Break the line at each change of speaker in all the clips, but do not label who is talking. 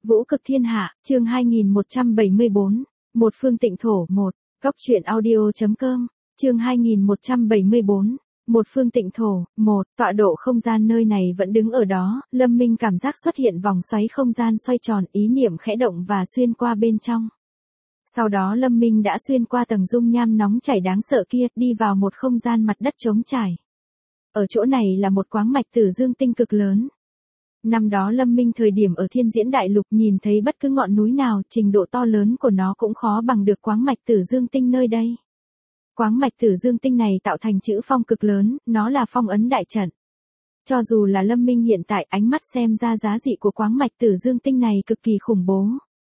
Vũ cực thiên hạ, chương 2174, một phương tịnh thổ 1, Cóc truyện audio.com, chương 2174, một phương tịnh thổ 1, tọa độ không gian nơi này vẫn đứng ở đó, Lâm Minh cảm giác xuất hiện vòng xoáy không gian xoay tròn, ý niệm khẽ động và xuyên qua bên trong. Sau đó Lâm Minh đã xuyên qua tầng dung nham nóng chảy đáng sợ kia, đi vào một không gian mặt đất trống trải. Ở chỗ này là một quáng mạch tử dương tinh cực lớn. Năm đó Lâm Minh thời điểm ở Thiên Diễn Đại Lục nhìn thấy bất cứ ngọn núi nào, trình độ to lớn của nó cũng khó bằng được quáng mạch tử dương tinh nơi đây. Quáng mạch tử dương tinh này tạo thành chữ phong cực lớn, nó là phong ấn đại trận. Cho dù là Lâm Minh hiện tại ánh mắt xem ra giá trị của quáng mạch tử dương tinh này cực kỳ khủng bố.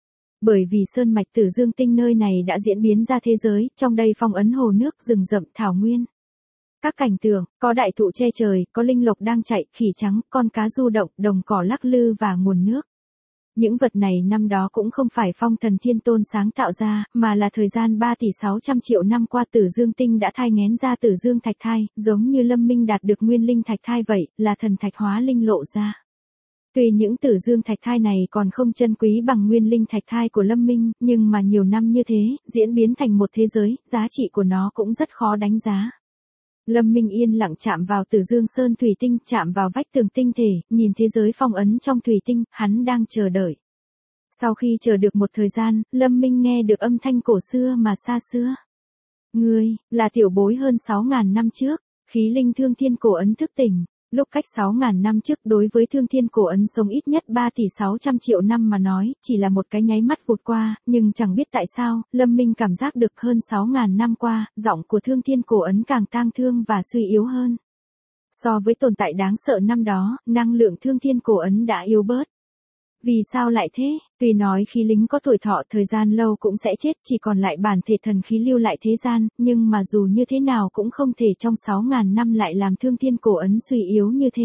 Bởi vì sơn mạch tử dương tinh nơi này đã diễn biến ra thế giới, trong đây phong ấn hồ nước, rừng rậm, thảo nguyên. Các cảnh tượng, có đại thụ che trời, có linh lộc đang chạy, khỉ trắng, con cá du động, đồng cỏ lắc lư và nguồn nước. Những vật này năm đó cũng không phải Phong Thần Thiên Tôn sáng tạo ra, mà là thời gian 3 tỷ 600 triệu năm qua Tử Dương Tinh đã thai nghén ra Tử Dương Thạch Thai, giống như Lâm Minh đạt được Nguyên Linh Thạch Thai vậy, là thần thạch hóa linh lộ ra. Tuy những Tử Dương Thạch Thai này còn không chân quý bằng Nguyên Linh Thạch Thai của Lâm Minh, nhưng mà nhiều năm như thế, diễn biến thành một thế giới, giá trị của nó cũng rất khó đánh giá. Lâm Minh yên lặng chạm vào Tử Dương Sơn thủy tinh, chạm vào vách tường tinh thể, nhìn thế giới phong ấn trong thủy tinh, hắn đang chờ đợi. Sau khi chờ được một thời gian, Lâm Minh nghe được âm thanh cổ xưa mà xa xưa. Ngươi, là tiểu bối hơn 6.000 năm trước, khí linh thương thiên cổ ấn thức tỉnh. Lúc cách 6.000 năm trước đối với thương thiên cổ ấn sống ít nhất 3 tỷ 600 triệu năm mà nói, chỉ là một cái nháy mắt vụt qua, nhưng chẳng biết tại sao, Lâm Minh cảm giác được hơn 6.000 năm qua, giọng của thương thiên cổ ấn càng tang thương và suy yếu hơn. So với tồn tại đáng sợ năm đó, năng lượng thương thiên cổ ấn đã yếu bớt. Vì sao lại thế? Tuy nói khí lính có tuổi thọ thời gian lâu cũng sẽ chết, chỉ còn lại bản thể thần khí lưu lại thế gian, nhưng mà dù như thế nào cũng không thể trong 6.000 năm lại làm thương thiên cổ ấn suy yếu như thế.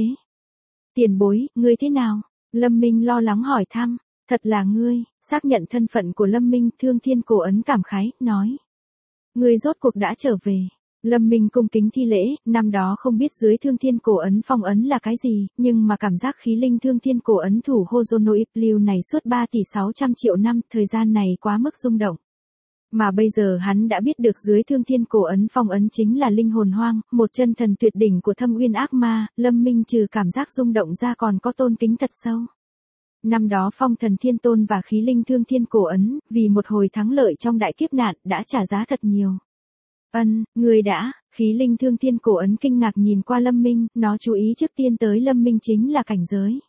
Tiền bối, ngươi thế nào? Lâm Minh lo lắng hỏi thăm. Thật là ngươi, xác nhận thân phận của Lâm Minh, thương thiên cổ ấn cảm khái, nói. Ngươi rốt cuộc đã trở về. Lâm Minh cung kính thi lễ, năm đó không biết dưới thương thiên cổ ấn phong ấn là cái gì, nhưng mà cảm giác khí linh thương thiên cổ ấn thủ Hozonoip lưu này suốt 3 tỷ 600 triệu năm, thời gian này quá mức rung động. Mà bây giờ hắn đã biết được dưới thương thiên cổ ấn phong ấn chính là linh hồn hoang, một chân thần tuyệt đỉnh của Thâm Uyên ác ma, Lâm Minh trừ cảm giác rung động ra còn có tôn kính thật sâu. Năm đó Phong Thần Thiên Tôn và khí linh thương thiên cổ ấn, vì một hồi thắng lợi trong đại kiếp nạn, đã trả giá thật nhiều. Người đã, khí linh thương thiên cổ ấn kinh ngạc nhìn qua Lâm Minh, nó chú ý trước tiên tới Lâm Minh chính là cảnh giới.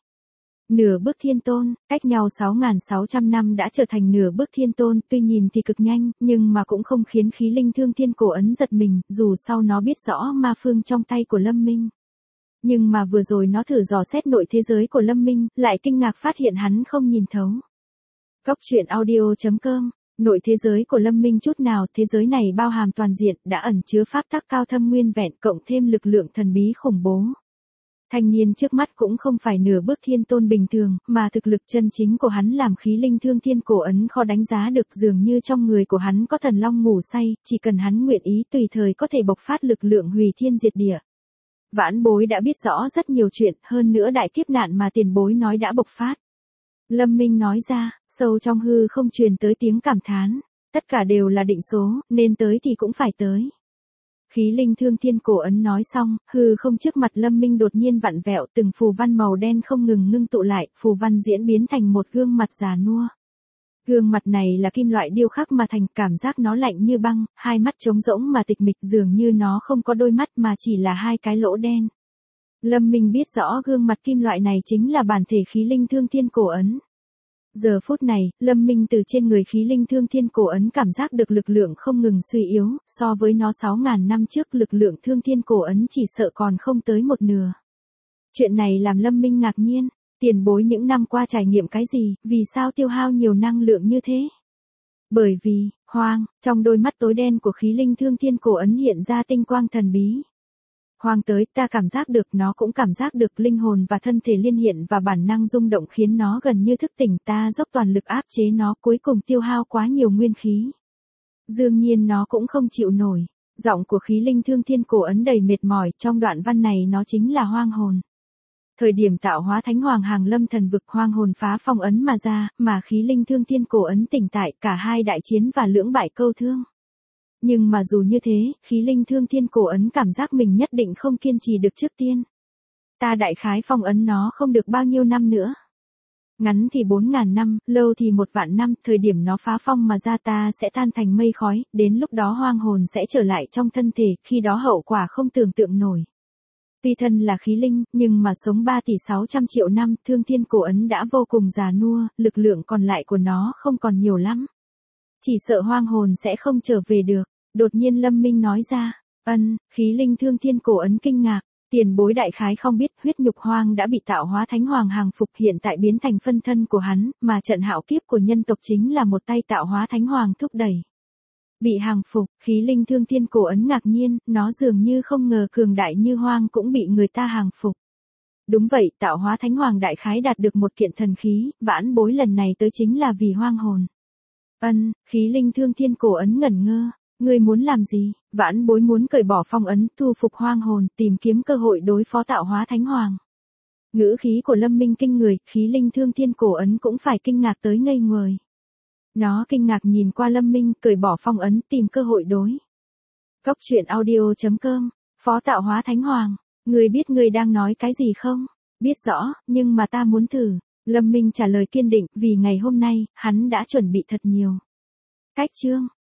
Nửa bước thiên tôn, cách nhau 6.600 năm đã trở thành nửa bước thiên tôn, tuy nhìn thì cực nhanh, nhưng mà cũng không khiến khí linh thương thiên cổ ấn giật mình, dù sau nó biết rõ ma phương trong tay của Lâm Minh. Nhưng mà vừa rồi nó thử dò xét nội thế giới của Lâm Minh, lại kinh ngạc phát hiện hắn không nhìn thấu. Cóc truyện audio.com. Nội thế giới của Lâm Minh chút nào, thế giới này bao hàm toàn diện, đã ẩn chứa pháp tắc cao thâm nguyên vẹn, cộng thêm lực lượng thần bí khủng bố. Thanh niên trước mắt cũng không phải nửa bước thiên tôn bình thường, mà thực lực chân chính của hắn làm khí linh thương thiên cổ ấn khó đánh giá được, dường như trong người của hắn có thần long ngủ say, chỉ cần hắn nguyện ý tùy thời có thể bộc phát lực lượng hủy thiên diệt địa. Vãn bối đã biết rõ rất nhiều chuyện, hơn nữa đại kiếp nạn mà tiền bối nói đã bộc phát. Lâm Minh nói ra, sâu trong hư không truyền tới tiếng cảm thán. Tất cả đều là định số, nên tới thì cũng phải tới. Khí linh thương thiên cổ ấn nói xong, hư không trước mặt Lâm Minh đột nhiên vặn vẹo, từng phù văn màu đen không ngừng ngưng tụ lại, phù văn diễn biến thành một gương mặt già nua. Gương mặt này là kim loại điêu khắc mà thành, cảm giác nó lạnh như băng, hai mắt trống rỗng mà tịch mịch, dường như nó không có đôi mắt mà chỉ là hai cái lỗ đen. Lâm Minh biết rõ gương mặt kim loại này chính là bản thể khí linh thương thiên cổ ấn. Giờ phút này, Lâm Minh từ trên người khí linh thương thiên cổ ấn cảm giác được lực lượng không ngừng suy yếu, so với nó 6.000 năm trước lực lượng thương thiên cổ ấn chỉ sợ còn không tới một nửa. Chuyện này làm Lâm Minh ngạc nhiên, tiền bối những năm qua trải nghiệm cái gì, vì sao tiêu hao nhiều năng lượng như thế? Bởi vì, trong đôi mắt tối đen của khí linh thương thiên cổ ấn hiện ra tinh quang thần bí. Hoang tới, ta cảm giác được, nó cũng cảm giác được, linh hồn và thân thể liên hiện và bản năng rung động khiến nó gần như thức tỉnh, ta dốc toàn lực áp chế nó, cuối cùng tiêu hao quá nhiều nguyên khí. Dường nhiên nó cũng không chịu nổi. Giọng của khí linh thương thiên cổ ấn đầy mệt mỏi, trong đoạn văn này nó chính là hoang hồn. Thời điểm tạo hóa thánh hoàng hàng lâm thần vực, hoang hồn phá phong ấn mà ra, mà khí linh thương thiên cổ ấn tỉnh tại, cả hai đại chiến và lưỡng bại câu thương. Nhưng mà dù như thế, khí linh thương thiên cổ ấn cảm giác mình nhất định không kiên trì được trước tiên. Ta đại khái phong ấn nó không được bao nhiêu năm nữa. Ngắn thì 4.000 năm, lâu thì 1.000 năm, thời điểm nó phá phong mà ra ta sẽ tan thành mây khói, đến lúc đó hoang hồn sẽ trở lại trong thân thể, khi đó hậu quả không tưởng tượng nổi. Tuy thân là khí linh, nhưng mà sống 3 tỷ 600 triệu năm, thương thiên cổ ấn đã vô cùng già nua, lực lượng còn lại của nó không còn nhiều lắm. Chỉ sợ hoang hồn sẽ không trở về được. Đột nhiên Lâm Minh nói ra, khí linh thương thiên cổ ấn kinh ngạc. Tiền bối đại khái không biết huyết nhục hoang đã bị tạo hóa thánh hoàng hàng phục, hiện tại biến thành phân thân của hắn, mà trận hạo kiếp của nhân tộc chính là một tay tạo hóa thánh hoàng thúc đẩy. Bị hàng phục, khí linh thương thiên cổ ấn ngạc nhiên, nó dường như không ngờ cường đại như hoang cũng bị người ta hàng phục. Đúng vậy, tạo hóa thánh hoàng đại khái đạt được một kiện thần khí, vãn bối lần này tới chính là vì hoang hồn. Khí linh thương thiên cổ ấn ngẩn ngơ. Ngươi muốn làm gì? Vãn bối muốn cởi bỏ phong ấn, thu phục hoang hồn, tìm kiếm cơ hội đối phó tạo hóa thánh hoàng. Ngữ khí của Lâm Minh kinh người, khí linh thương thiên cổ ấn cũng phải kinh ngạc tới ngây người. Nó kinh ngạc nhìn qua Lâm Minh, cởi bỏ phong ấn, tìm cơ hội đối. Cốc truyện audio.com, Phó tạo hóa thánh hoàng, ngươi biết ngươi đang nói cái gì không? Biết rõ, nhưng mà ta muốn thử. Lâm Minh trả lời kiên định, vì ngày hôm nay, hắn đã chuẩn bị thật nhiều. Cách chương